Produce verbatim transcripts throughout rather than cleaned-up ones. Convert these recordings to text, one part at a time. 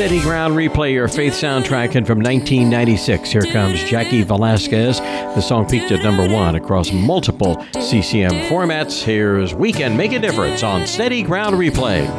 Steady Ground Replay, your faith soundtrack, and from nineteen ninety-six, here comes Jackie Velasquez. The song peaked at number one across multiple C C M formats. Here's We Can Make a Difference on Steady Ground Replay.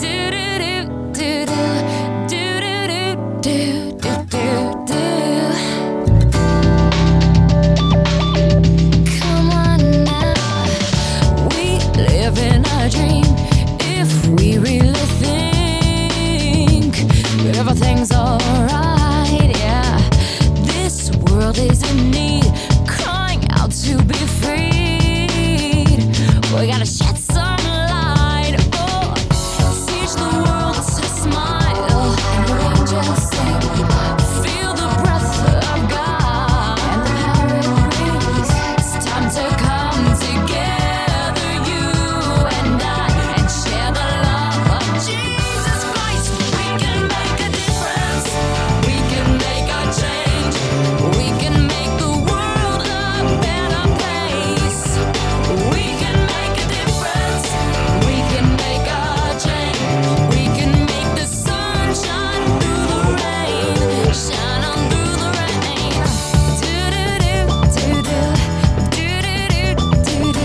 Everything's alright, yeah. This world is in need, crying out to be freed. We gotta shed some light, oh, teach the world to smile. And the angels sing, feel the breath of God and the power it brings. It's time to come together, you and I, and share the love of Jesus Christ. We can make a difference. We can make a change. We can make the world a better place. We can make a difference. We can make a change. We can make the sun shine through the rain. Shine on through the rain. Do do do do do do do do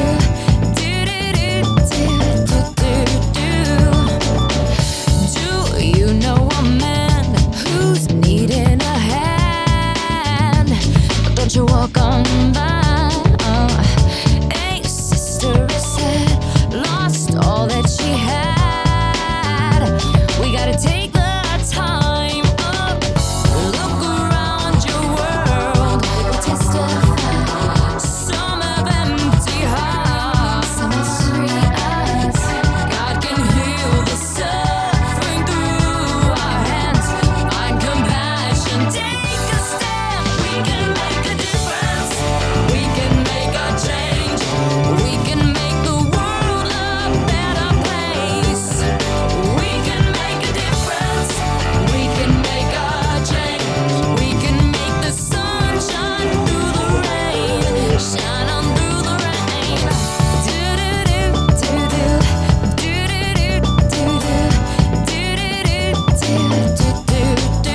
do do do do do. Do you know a man who's needing a hand? Don't you walk on by. Oh, a sister said, lost all that she had. We gotta take the time up. Look around your world. People testify. Some have empty hearts. Some have sweet eyes. God can heal the suffering through our hands. Find compassion, take a stand. We can make a difference. We can make a change. We can make the world a better place. We can make a difference. We can make a change. We can make the sun shine through the rain. Shine on through the rain. Do do do do do do do do do do do do do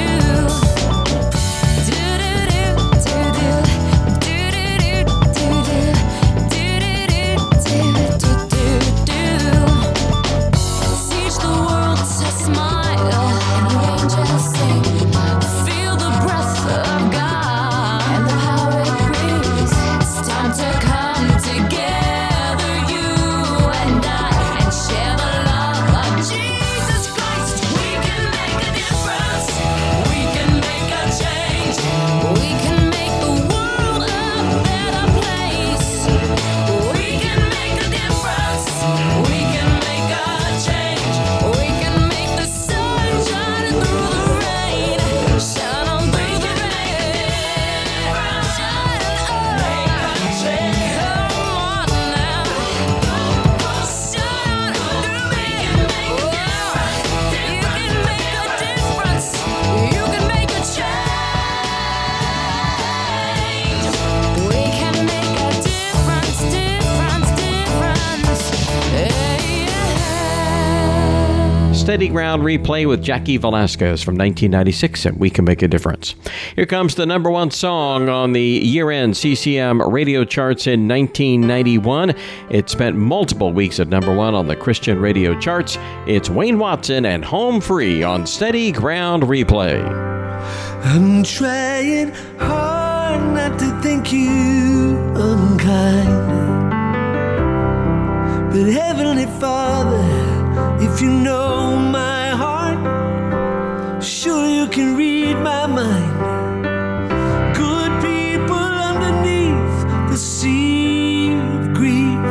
teach the world to smile, and the angels sing. Feel the breath of God and the power it brings. It's time to come together, you and I, and share the love of Jesus Christ. We can make a difference. We can make a change. We can make the world a better place. We can make a difference. We can make a change. We can make the sun shine through the rain. Shine on through the rain. Shine on, make a change. Come on now. Shine through me. You can make a difference. You can make a change. We can make a difference, difference, difference. Yeah. Steady Ground Replay with Jackie Velasquez from nineteen ninety-six, and We Can Make a Difference. Here comes the number one song on the year-end C C M radio charts in nineteen ninety-one. It spent multiple weeks at number one on the Christian radio charts. It's Wayne Watson and Home Free on Steady Ground Replay. I'm trying hard not to think you unkind, but Heavenly Father, if you know my heart, surely you can read my mind. Good people underneath the sea of grief,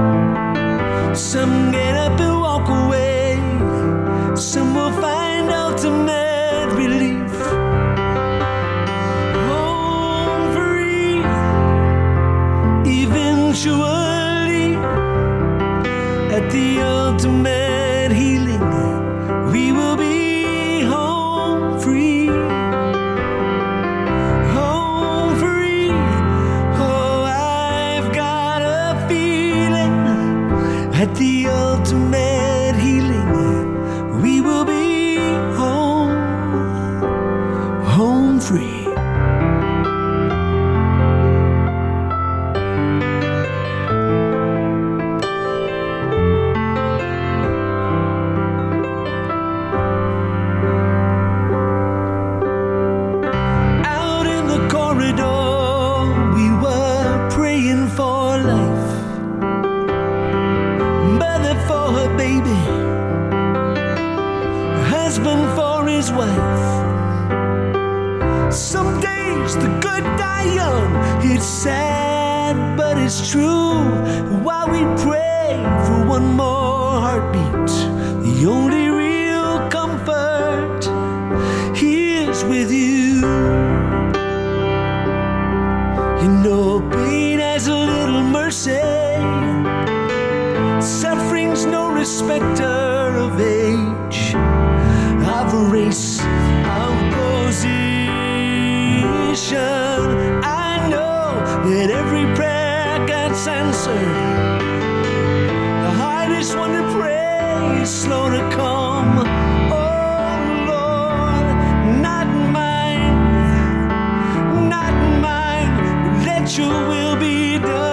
some get up and walk away, some will find ultimate relief. Home free, eventually, at the ultimate healing, we will be home free. Home free. Oh, I've got a feeling at the ultimate healing, we will be home for her baby, a husband for his wife. Some days the good die young. It's sad, but it's true. While we pray for one more heartbeat, the only real comfort is with you. You know pain has a little mercy. Suffering's no respecter of age, of race, of position. I know that every prayer gets answered. The hardest one to pray is slow to come. Oh Lord, not mine, not mine. Let your will be done.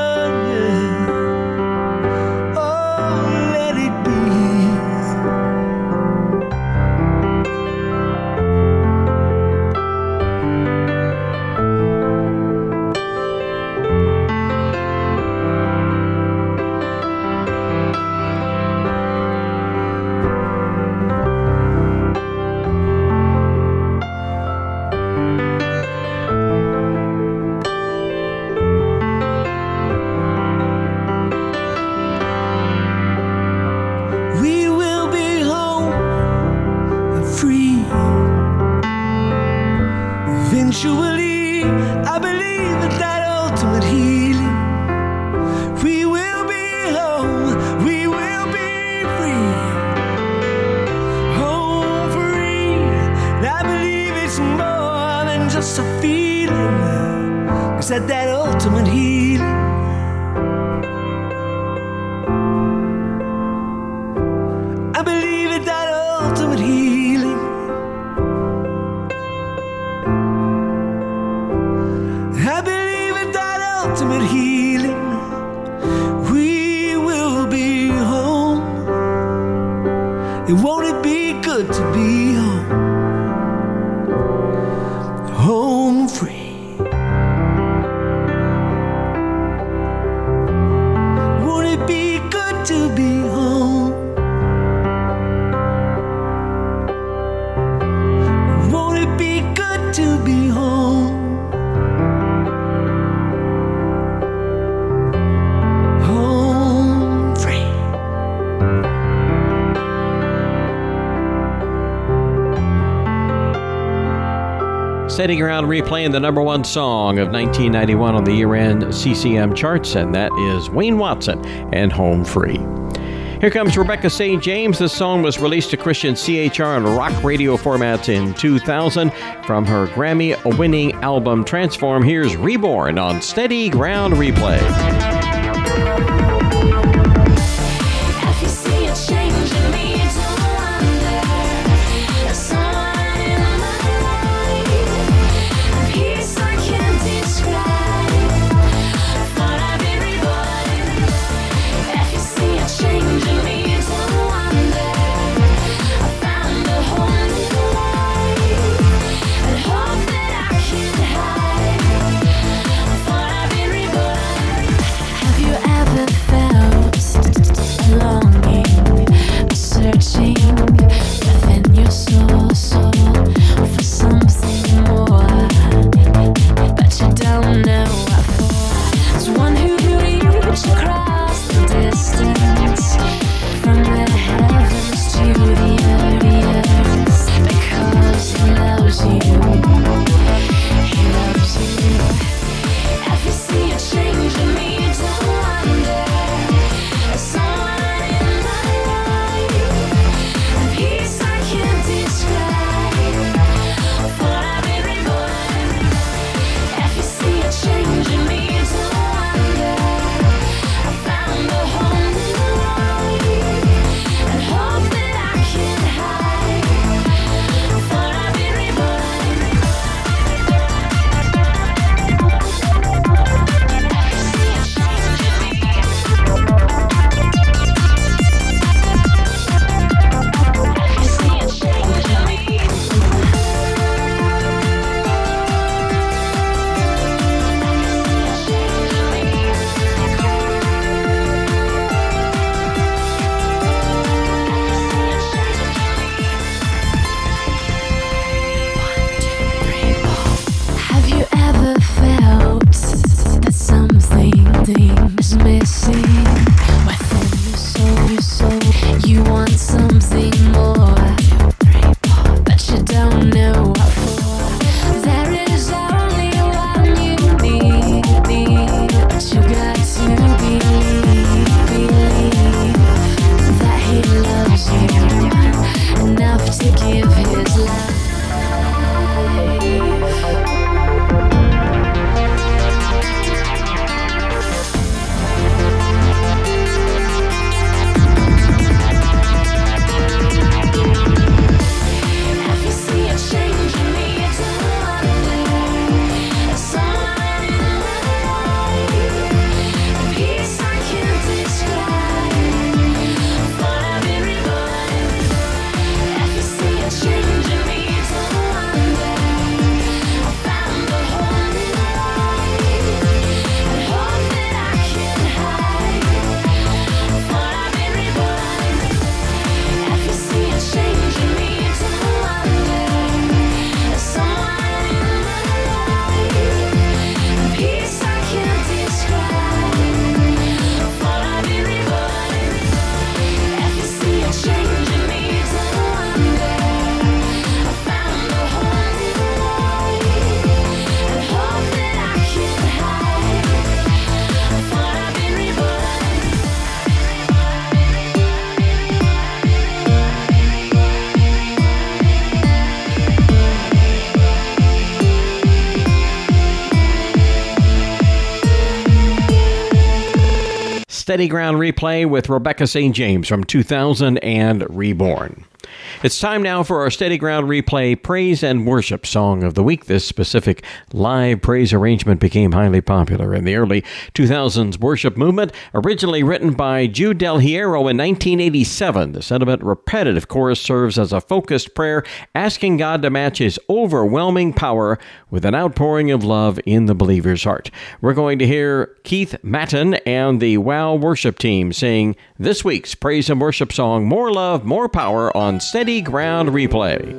Eventually, I believe that that ultimate healing, we will be home, we will be free, home free. And I believe it's more than just a feeling, it's that that ultimate healing. I believe that that ultimate healing. I believe in that ultimate healing. We will be home. And won't it be good to be home? Home free. Won't it be good to be home? Won't it be good to be home? Sitting around replaying the number one song of nineteen ninety-one on the year-end C C M charts, and that is Wayne Watson and Home Free. Here comes Rebecca Saint James. This song was released to Christian C H R and rock radio formats in two thousand from her Grammy-winning album Transform. Here's Reborn on Steady Ground Replay. Steady Ground Replay with Rebecca Saint James from two thousand and Reborn. It's time now for our Steady Ground Replay Praise and Worship Song of the Week. This specific live praise arrangement became highly popular in the early two thousands worship movement. Originally written by Jude Del Hierro in nineteen eighty-seven, the sentiment repetitive chorus serves as a focused prayer, asking God to match His overwhelming power with an outpouring of love in the believer's heart. We're going to hear Keith Matton and the WOW Worship Team sing this week's praise and worship song, More Love, More Power, on Steady Ground Replay.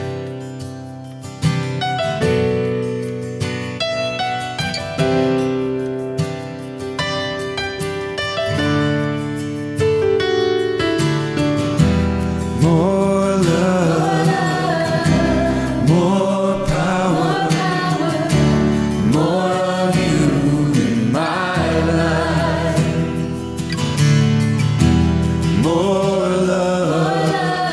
More love, more power, more of you in my life. More love,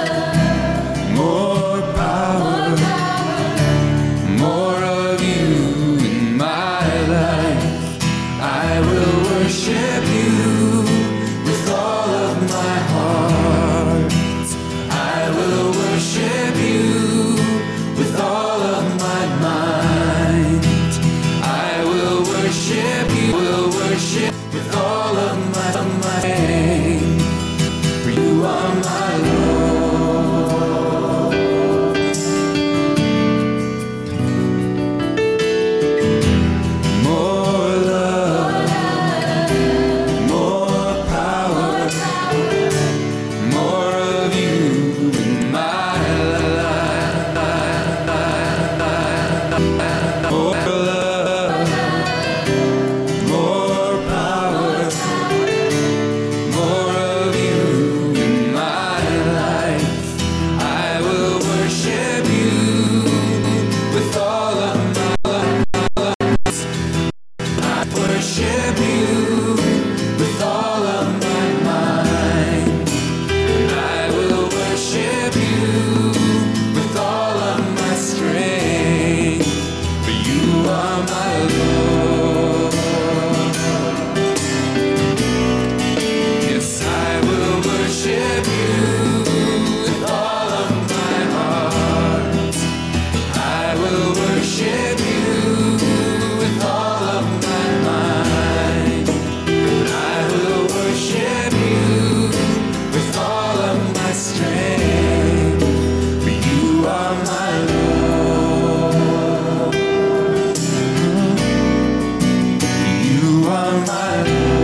more power, more of you in my life. I will worship you with all of my heart. I will worship you with all of my mind. I will worship you, will worship with all of my, of my pain. For you are my Lord. More love, more power, more of you in my life. More love, more power, more of you in my life. I will worship you with all of my life. I worship you with all of my mind. And I will worship you with all of my strength. For you are my Lord. Yes, I will worship you with all of my heart. I will worship you with all of my mind. And I will worship you with all of my strength. For you are my Lord. You are my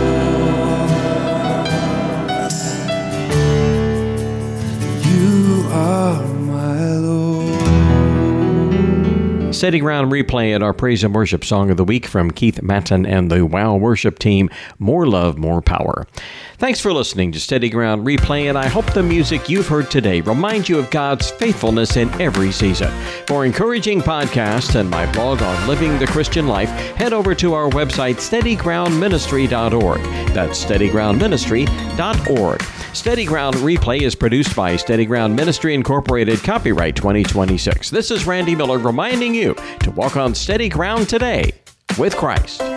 Lord. You are my Lord. Steady Ground Replay at our Praise and Worship Song of the Week from Keith Matton and the WOW Worship Team, More Love, More Power. Thanks for listening to Steady Ground Replay, and I hope the music you've heard today reminds you of God's faithfulness in every season. For encouraging podcasts and my blog on living the Christian life, head over to our website, steady ground ministry dot org. That's steady ground ministry dot org. Steady Ground Replay is produced by Steady Ground Ministry Incorporated, copyright twenty twenty-six. This is Randy Miller reminding you to walk on steady ground today with Christ.